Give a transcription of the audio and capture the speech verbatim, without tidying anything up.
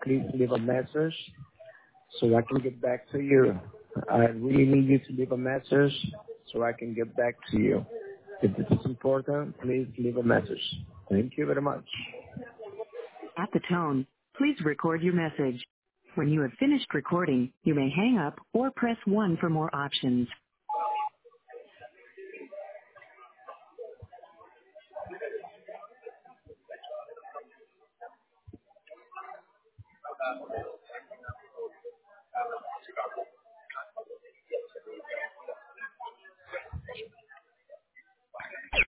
please leave a message so I can get back to you. I really need you to leave a message so I can get back to you. If this is important, please leave a message. Thank you very much. At the tone, please record your message. When you have finished recording, you may hang up or press one for more options.